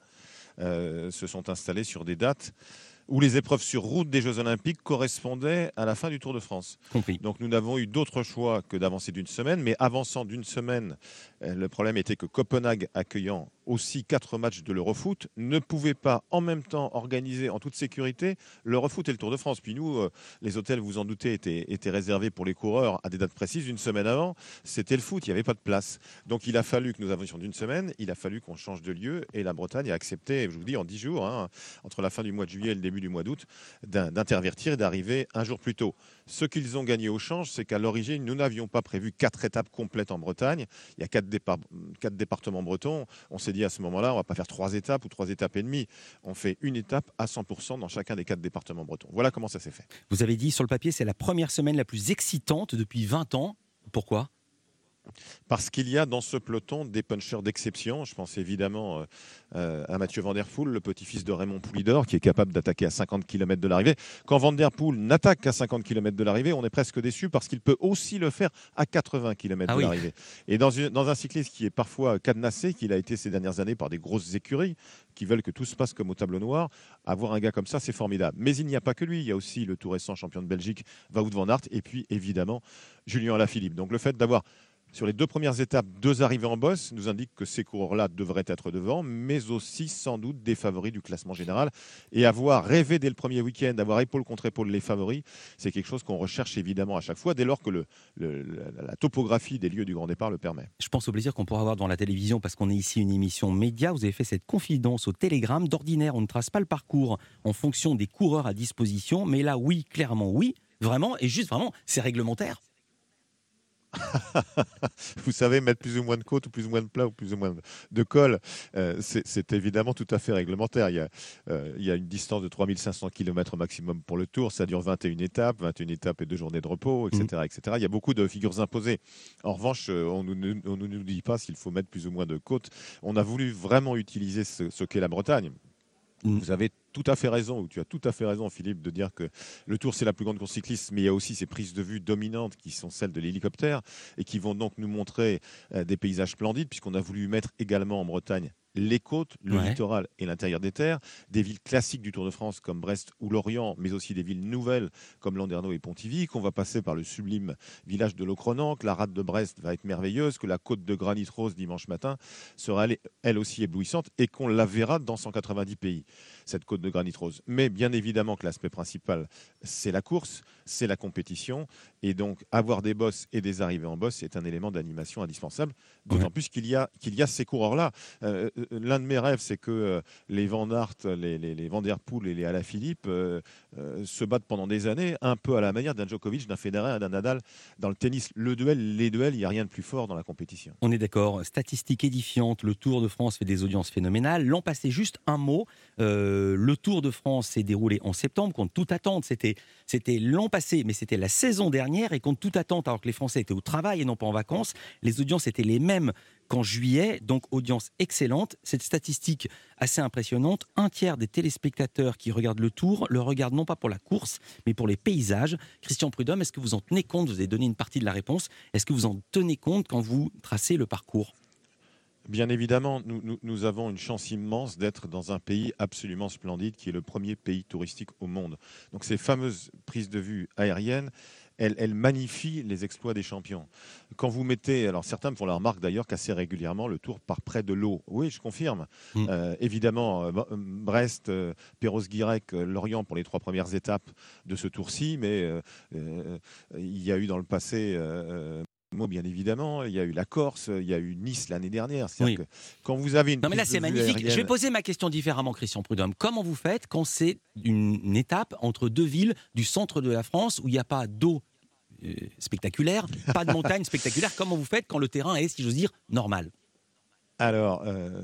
se sont installés sur des dates où les épreuves sur route des Jeux Olympiques correspondaient à la fin du Tour de France.
Compris.
Donc nous n'avons eu d'autre choix que d'avancer d'une semaine, mais avançant d'une semaine, le problème était que Copenhague, accueillant aussi 4 matchs de l'Eurofoot, ne pouvait pas en même temps organiser en toute sécurité l'Eurofoot et le Tour de France. Puis nous, les hôtels, vous en doutez, étaient réservés pour les coureurs à des dates précises. Une semaine avant, c'était le foot, il n'y avait pas de place. Donc il a fallu que nous avancions d'une semaine, il a fallu qu'on change de lieu, et la Bretagne a accepté, je vous dis, en 10 jours, entre la fin du mois de juillet et le début du mois d'août, d'intervertir et d'arriver un jour plus tôt. Ce qu'ils ont gagné au change, c'est qu'à l'origine, nous n'avions pas prévu 4 étapes complètes en Bretagne. Il y a 4 départements bretons. On s'est dit à ce moment-là, on ne va pas faire 3 étapes ou 3 étapes et demie. On fait une étape à 100% dans chacun des 4 départements bretons. Voilà comment ça s'est fait.
Vous avez dit sur le papier, c'est la première semaine la plus excitante depuis 20 ans. Pourquoi ?
Parce qu'il y a dans ce peloton des punchers d'exception. Je pense évidemment à Mathieu Van Der Poel, le petit-fils de Raymond Poulidor, qui est capable d'attaquer à 50 km de l'arrivée. Quand Van Der Poel n'attaque qu'à 50 km de l'arrivée, on est presque déçu parce qu'il peut aussi le faire à 80 km de l'arrivée. Et dans un cycliste qui est parfois cadenassé, qu'il a été ces dernières années par des grosses écuries qui veulent que tout se passe comme au tableau noir, avoir un gars comme ça, c'est formidable. Mais il n'y a pas que lui. Il y a aussi le tout récent champion de Belgique, Wout van Aert, et puis évidemment Julien Alaphilippe. Donc le fait d'avoir sur les 2 premières étapes, 2 arrivées en bosse nous indique que ces coureurs-là devraient être devant, mais aussi sans doute des favoris du classement général. Et avoir rêvé dès le premier week-end, d'avoir épaule contre épaule les favoris, c'est quelque chose qu'on recherche évidemment à chaque fois, dès lors que la topographie des lieux du grand départ le permet.
Je pense au plaisir qu'on pourra avoir dans la télévision, parce qu'on est ici une émission média. Vous avez fait cette confidence au Télégramme. D'ordinaire, on ne trace pas le parcours en fonction des coureurs à disposition, mais là, oui, clairement, oui, vraiment, et juste vraiment, c'est réglementaire.
Vous savez, mettre plus ou moins de côtes ou plus ou moins de plats ou plus ou moins de col, c'est évidemment tout à fait réglementaire. Il y a une distance de 3500 km maximum pour le Tour. Ça dure 21 étapes et 2 journées de repos, etc., etc. Il y a beaucoup de figures imposées. En revanche, on ne nous dit pas s'il faut mettre plus ou moins de côtes. On a voulu vraiment utiliser ce qu'est la Bretagne. Vous avez tout à fait raison, ou tu as tout à fait raison, Philippe, de dire que le Tour, c'est la plus grande course cycliste, mais il y a aussi ces prises de vue dominantes qui sont celles de l'hélicoptère et qui vont donc nous montrer des paysages splendides, puisqu'on a voulu mettre également en Bretagne les côtes, le littoral et l'intérieur des terres, des villes classiques du Tour de France comme Brest ou Lorient, mais aussi des villes nouvelles comme Landerneau et Pontivy, qu'on va passer par le sublime village de Locronan, que la rade de Brest va être merveilleuse, que la côte de Granit Rose dimanche matin sera elle aussi éblouissante et qu'on la verra dans 190 pays, cette côte de Granit Rose. Mais bien évidemment que l'aspect principal, c'est la course, c'est la compétition, et donc avoir des bosses et des arrivées en bosse, c'est un élément d'animation indispensable, d'autant plus qu'il y a ces coureurs-là. L'un de mes rêves, c'est que les Van Aert, les Van Der Poel et les Alaphilippe se battent pendant des années, un peu à la manière d'un Djokovic, d'un Federer, d'un Nadal dans le tennis. Les duels, il n'y a rien de plus fort dans la compétition.
On est d'accord. Statistiques édifiantes. Le Tour de France fait des audiences phénoménales. L'an passé, juste un mot. Le Tour de France s'est déroulé en septembre, contre toute attente. C'était l'an passé, mais c'était la saison dernière, et contre toute attente, alors que les Français étaient au travail et non pas en vacances, les audiences étaient les mêmes qu'en juillet, donc audience excellente. Cette statistique assez impressionnante, 1/3 des téléspectateurs qui regardent le Tour le regardent non pas pour la course, mais pour les paysages. Christian Prudhomme, est-ce que vous en tenez compte ? Vous avez donné une partie de la réponse. Est-ce que vous en tenez compte quand vous tracez le parcours ?
Bien évidemment, nous avons une chance immense d'être dans un pays absolument splendide, qui est le premier pays touristique au monde. Donc ces fameuses prises de vue aériennes, elles magnifient les exploits des champions. Quand vous mettez, alors certains me font la remarque d'ailleurs qu'assez régulièrement le Tour part près de l'eau. Oui, je confirme. Évidemment, Brest, Perros-Guirec, Lorient pour les 3 premières étapes de ce Tour-ci, mais il y a eu dans le passé... bien évidemment, il y a eu la Corse, il y a eu Nice l'année dernière. Que quand vous avez une
non mais là c'est magnifique.
Aérienne...
Je vais poser ma question différemment, Christian Prudhomme. Comment vous faites quand c'est une étape entre 2 villes du centre de la France où il n'y a pas d'eau spectaculaire, pas de montagne spectaculaire? Comment vous faites quand le terrain est, si j'ose dire, normal?
Alors,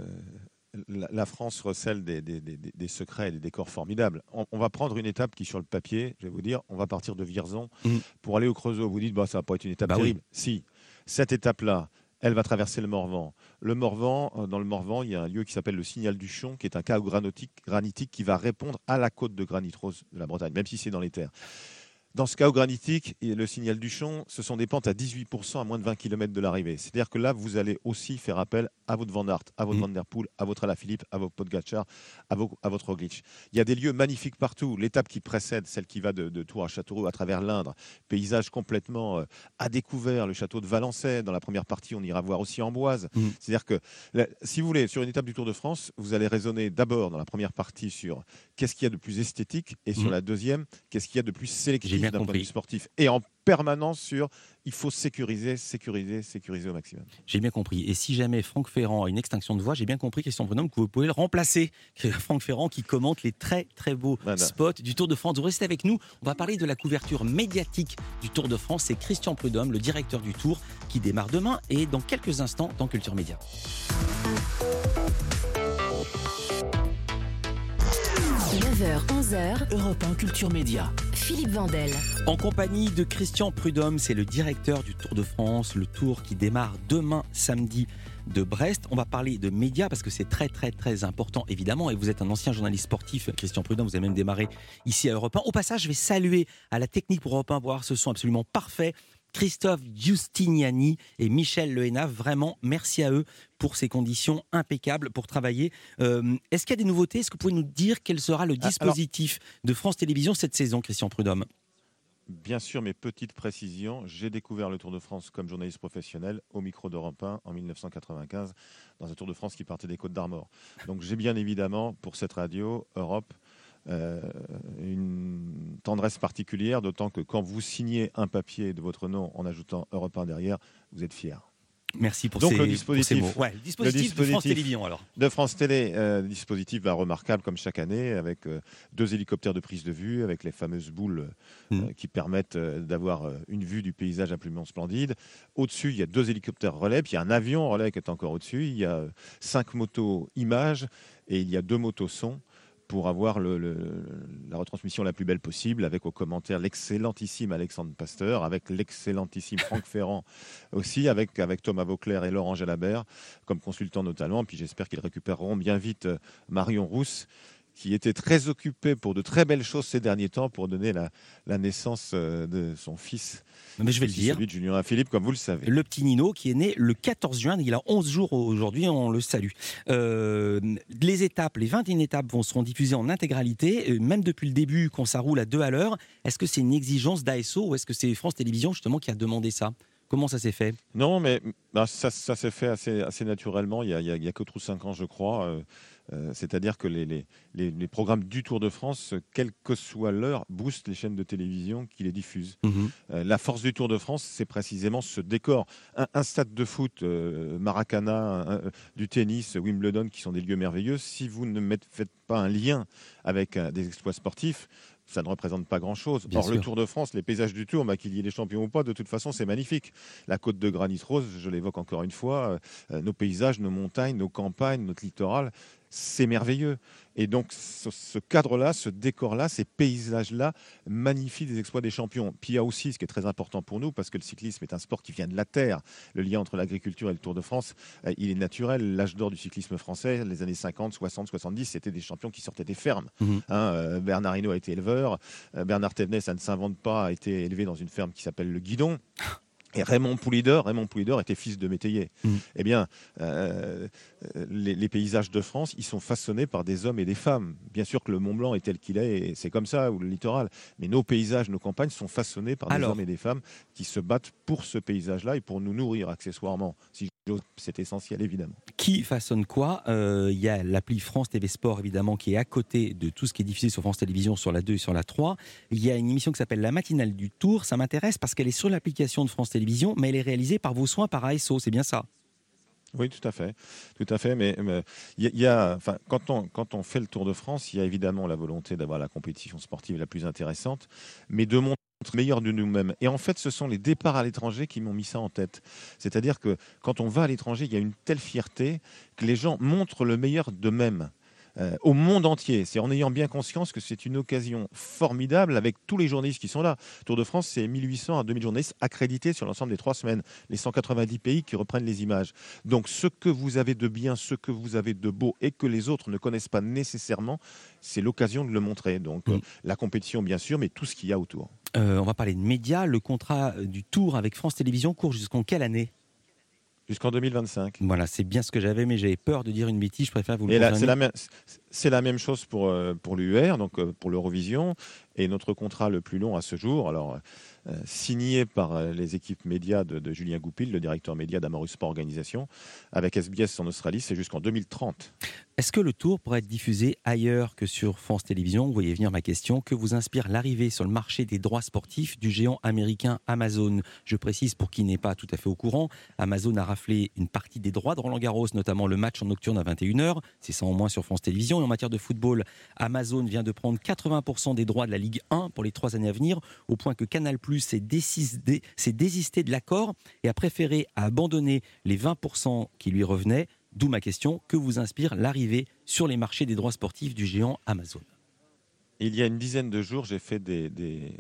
la France recèle des secrets et des décors formidables. On va prendre une étape qui, sur le papier, je vais vous dire, on va partir de Vierzon pour aller au Creusot. Vous dites, ça va pas être une étape terrible. Oui. Si, cette étape-là, elle va traverser le Morvan. Dans le Morvan, il y a un lieu qui s'appelle le Signal du Chon, qui est un chaos granitique qui va répondre à la côte de Granit Rose de la Bretagne, même si c'est dans les terres. Dans ce chaos granitique, le Signal du Chon, ce sont des pentes à 18% à moins de 20 km de l'arrivée. C'est-à-dire que là, vous allez aussi faire appel à votre Van Aert, à votre Van Der Poel, à votre Alaphilippe, à votre Pogačar, à votre Roglič. Il y a des lieux magnifiques partout. L'étape qui précède, celle qui va de Tours à Châteauroux à travers l'Indre, paysage complètement à découvert, le château de Valençay. Dans la première partie, on ira voir aussi Amboise. C'est-à-dire que, si vous voulez, sur une étape du Tour de France, vous allez raisonner d'abord dans la première partie sur qu'est-ce qu'il y a de plus esthétique, et sur la deuxième, qu'est-ce qu'il y a de plus sélectif d'un point de vue sportif, et en permanence sur il faut sécuriser au maximum.
J'ai bien compris. Et si jamais Franck Ferrand a une extinction de voix, j'ai bien compris, Christian Prudhomme, que vous pouvez le remplacer. Franck Ferrand qui commente les très très beaux spots du Tour de France. Vous restez avec nous, on va parler de la couverture médiatique du Tour de France. C'est Christian Prudhomme, le directeur du Tour, qui démarre demain et dans quelques instants dans Culture Média.
9h, 11h,
Europe 1 Culture Média.
Philippe Vandel.
En compagnie de Christian Prudhomme, c'est le directeur du Tour de France, le Tour qui démarre demain samedi de Brest. On va parler de médias parce que c'est très très très important évidemment, et vous êtes un ancien journaliste sportif, Christian Prudhomme, vous avez même démarré ici à Europe 1. Au passage, je vais saluer à la technique pour Europe 1 voir ce son absolument parfait, Christophe Giustiniani et Michel Lehénave. Vraiment, merci à eux pour ces conditions impeccables pour travailler. Est-ce qu'il y a des nouveautés ? Est-ce que vous pouvez nous dire quel sera le dispositif de France Télévisions cette saison, Christian Prudhomme ?
Bien sûr, mes petites précisions. J'ai découvert le Tour de France comme journaliste professionnel au micro d'Europe 1 en 1995, dans un Tour de France qui partait des Côtes d'Armor. Donc j'ai bien évidemment, pour cette radio, Europe, une tendresse particulière, d'autant que quand vous signez un papier de votre nom en ajoutant Europe 1 derrière, vous êtes fier.
Merci pour
Donc
ces,
le dispositif,
pour ces mots. Ouais, le dispositif de France Télévisions alors.
De France Télé, dispositif remarquable comme chaque année, avec 2 hélicoptères de prise de vue, avec les fameuses boules qui permettent d'avoir une vue du paysage absolument splendide. Au-dessus, il y a 2 hélicoptères relais, puis il y a un avion relais qui est encore au-dessus. Il y a 5 motos images et il y a 2 motos son, pour avoir la retransmission la plus belle possible, avec au commentaire l'excellentissime Alexandre Pasteur, avec l'excellentissime Franck Ferrand aussi, avec Thomas Vauclair et Laurent Jalabert comme consultants notamment. Puis j'espère qu'ils récupéreront bien vite Marion Rousse, qui était très occupée pour de très belles choses ces derniers temps, pour donner la naissance de son fils.
Mais je vais le dire.
Celui de Julien Philippe, comme vous le savez.
Le petit Nino, qui est né le 14 juin, il a 11 jours aujourd'hui, on le salue. Les étapes, les 21 étapes seront diffusées en intégralité, même depuis le début, quand ça roule à 2 à l'heure. Est-ce que c'est une exigence d'ASO ou est-ce que c'est France Télévisions justement qui a demandé ça ? Comment ça s'est fait ?
Non, mais ça s'est fait assez naturellement. Il y a que 5 ans, je crois. C'est-à-dire que les programmes du Tour de France, quelle que soit l'heure, boostent les chaînes de télévision qui les diffusent. La force du Tour de France, c'est précisément ce décor. Un stade de foot, Maracana, du tennis, Wimbledon, qui sont des lieux merveilleux. Si vous ne faites pas un lien avec des exploits sportifs, ça ne représente pas grand-chose. Or, le Tour de France, les paysages du Tour, qu'il y ait des champions ou pas, de toute façon, c'est magnifique. La côte de granit rose, je l'évoque encore une fois, nos paysages, nos montagnes, nos campagnes, notre littoral, c'est merveilleux. Et donc, ce cadre-là, ce décor-là, ces paysages-là magnifient des exploits des champions. Puis il y a aussi, ce qui est très important pour nous, parce que le cyclisme est un sport qui vient de la terre, le lien entre l'agriculture et le Tour de France, il est naturel. L'âge d'or du cyclisme français, les années 50, 60, 70, c'était des champions qui sortaient des fermes. Bernard Hinault a été éleveur, Bernard Thévenet, ça ne s'invente pas, a été élevé dans une ferme qui s'appelle le Guidon. Et Raymond Poulidor était fils de métayer. Eh bien, les paysages de France, ils sont façonnés par des hommes et des femmes. Bien sûr que le Mont Blanc est tel qu'il est, et c'est comme ça, ou le littoral. Mais nos paysages, nos campagnes sont façonnés par des hommes et des femmes qui se battent pour ce paysage-là et pour nous nourrir accessoirement. C'est essentiel, évidemment.
Qui façonne quoi ? Il y a l'appli France TV Sport, évidemment, qui est à côté de tout ce qui est diffusé sur France Télévisions, sur la 2 et sur la 3. Il y a une émission qui s'appelle La Matinale du Tour. Ça m'intéresse parce qu'elle est sur l'application de France Télévisions, mais elle est réalisée par vos soins, par ASO. C'est bien ça ?
Oui, tout à fait. Mais quand on fait le Tour de France, il y a évidemment la volonté d'avoir la compétition sportive la plus intéressante, mais de montrer le meilleur de nous-mêmes. Et en fait, ce sont les départs à l'étranger qui m'ont mis ça en tête. C'est-à-dire que quand on va à l'étranger, il y a une telle fierté que les gens montrent le meilleur d'eux-mêmes. Au monde entier, c'est en ayant bien conscience que c'est une occasion formidable avec tous les journalistes qui sont là. Tour de France, c'est 1800 à 2000 journalistes accrédités sur l'ensemble des 3 semaines, les 190 pays qui reprennent les images. Donc ce que vous avez de bien, ce que vous avez de beau et que les autres ne connaissent pas nécessairement, c'est l'occasion de le montrer. Donc la compétition bien sûr, mais tout ce qu'il y a autour.
On va parler de médias. Le contrat du Tour avec France Télévisions court jusqu'en quelle année ?
Jusqu'en 2025.
Voilà, c'est bien ce que j'avais, mais j'avais peur de dire une bêtise, je préfère vous le confirmer.
C'est la même chose pour l'UR, donc pour l'Eurovision, et notre contrat le plus long à ce jour, alors signé par les équipes médias de Julien Goupil, le directeur média d'Amarus Sport Organisation, avec SBS en Australie, c'est jusqu'en 2030.
Est-ce que le Tour pourrait être diffusé ailleurs que sur France Télévisions ? Vous voyez venir ma question. Que vous inspire l'arrivée sur le marché des droits sportifs du géant américain Amazon ? Je précise pour qui n'est pas tout à fait au courant, Amazon a raflé une partie des droits de Roland-Garros, notamment le match en nocturne à 21h. C'est ça en moins sur France Télévisions. Et en matière de football, Amazon vient de prendre 80% des droits de la Ligue 1 pour les 3 années à venir, au point que Canal+ s'est désisté de l'accord et a préféré abandonner les 20% qui lui revenaient. D'où ma question, que vous inspire l'arrivée sur les marchés des droits sportifs du géant Amazon ?
il y a une dizaine de jours, j'ai fait des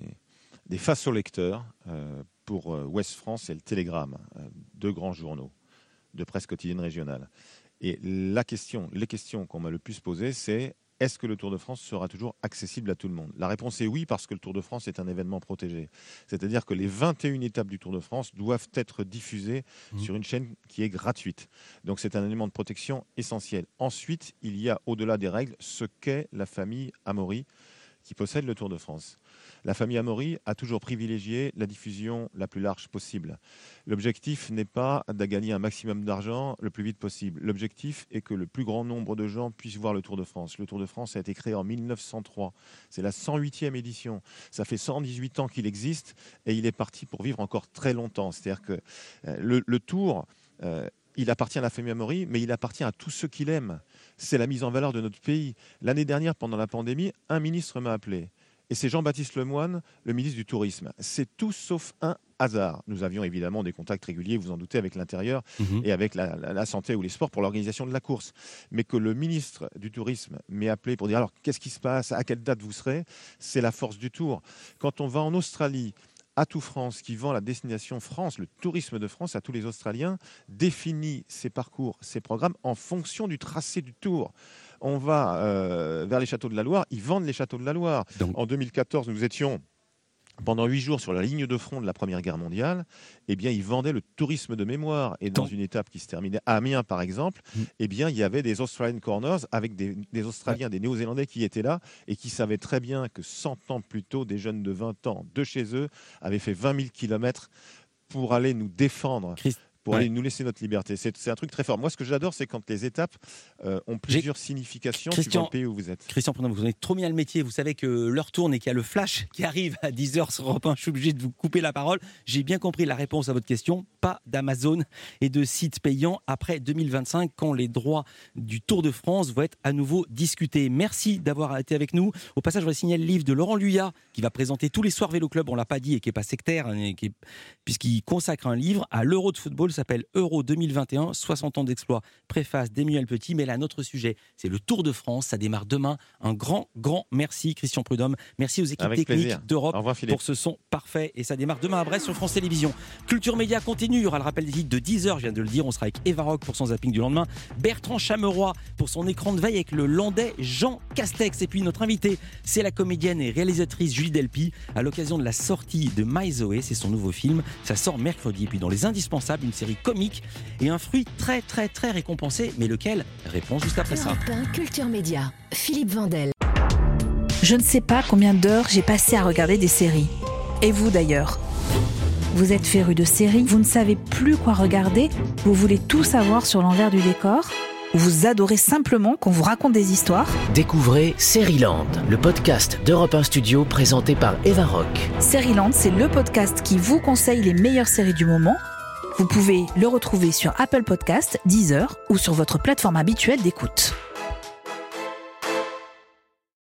faces aux lecteurs pour Ouest France et le Télégramme, deux grands journaux de presse quotidienne régionale. Et les questions qu'on m'a le plus posées, c'est: est-ce que le Tour de France sera toujours accessible à tout le monde ? La réponse est oui, parce que le Tour de France est un événement protégé. C'est-à-dire que les 21 étapes du Tour de France doivent être diffusées sur une chaîne qui est gratuite. Donc c'est un élément de protection essentiel. Ensuite, il y a, au-delà des règles, ce qu'est la famille Amaury qui possède le Tour de France. La famille Amaury a toujours privilégié la diffusion la plus large possible. L'objectif n'est pas de gagner un maximum d'argent le plus vite possible. L'objectif est que le plus grand nombre de gens puissent voir le Tour de France. Le Tour de France a été créé en 1903. C'est la 108e édition. Ça fait 118 ans qu'il existe et il est parti pour vivre encore très longtemps. C'est-à-dire que le Tour... il appartient à la famille Amaury, mais il appartient à tous ceux qui l'aiment. C'est la mise en valeur de notre pays. L'année dernière, pendant la pandémie, un ministre m'a appelé. Et c'est Jean-Baptiste Lemoyne, le ministre du Tourisme. C'est tout sauf un hasard. Nous avions évidemment des contacts réguliers, vous en doutez, avec l'intérieur et avec la santé ou les sports pour l'organisation de la course. Mais que le ministre du Tourisme m'ait appelé pour dire: alors, qu'est-ce qui se passe ? À quelle date vous serez ? C'est la force du Tour. Quand on va en Australie, Atout France, qui vend la destination France, le tourisme de France à tous les Australiens, définit ses parcours, ses programmes en fonction du tracé du Tour. On va vers les châteaux de la Loire, ils vendent les châteaux de la Loire. Donc, en 2014, nous étions pendant 8 jours sur la ligne de front de la Première Guerre mondiale. Eh bien, ils vendaient le tourisme de mémoire. Et dans une étape qui se terminait à Amiens, par exemple, eh bien, il y avait des Australian Corners avec des Australiens, des Néo-Zélandais qui étaient là et qui savaient très bien que 100 ans plus tôt, des jeunes de 20 ans de chez eux avaient fait 20 000 kilomètres pour aller nous défendre. Pour aller nous laisser notre liberté. C'est un truc très fort. Moi, ce que j'adore, c'est quand les étapes ont plusieurs significations suivant le pays où vous êtes.
Christian Prudhomme, vous connaissez trop bien le métier. Vous savez que l'heure tourne et qu'il y a le flash qui arrive à 10h sur Europe 1. Je suis obligé de vous couper la parole. J'ai bien compris la réponse à votre question. Pas d'Amazon et de sites payants après 2025, quand les droits du Tour de France vont être à nouveau discutés. Merci d'avoir été avec nous. Au passage, je voudrais signaler le livre de Laurent Luyat, qui va présenter tous les soirs Vélo Club. On ne l'a pas dit et qui n'est pas sectaire, puisqu'il consacre un livre à l'Euro de football. S'appelle Euro 2021, 60 ans d'exploit, préface d'Emmanuel Petit. Mais là, notre sujet, c'est le Tour de France. Ça démarre demain. Un grand merci, Christian Prudhomme. Merci aux équipes
Avec
techniques
plaisir.
d'Europe
pour
ce son parfait. Et ça démarre demain à Brest sur France Télévisions. Culture Média continue. Il y aura le rappel des titres de 10h, je viens de le dire. On sera avec Eva Rock pour son zapping du lendemain. Bertrand Chameroy pour son écran de veille avec le Landais Jean Castex. Et puis notre invité, c'est la comédienne et réalisatrice Julie Delpy, à l'occasion de la sortie de My Zoé. C'est son nouveau film. Ça sort mercredi. Et puis dans Les Indispensables, une série comique et un fruit très récompensé, mais lequel ? Réponse juste après ça.
Europe 1 Culture Média, Philippe Vandel.
Je ne sais pas combien d'heures j'ai passé à regarder des séries. Et vous d'ailleurs ? Vous êtes féru de séries, vous ne savez plus quoi regarder, vous voulez tout savoir sur l'envers du décor ? Ou vous adorez simplement qu'on vous raconte des histoires ?
Découvrez Seriland, le podcast d'Europe 1 Studio présenté par Eva Rock.
Seriland, c'est le podcast qui vous conseille les meilleures séries du moment. Vous pouvez le retrouver sur Apple Podcasts, Deezer ou sur votre plateforme habituelle d'écoute.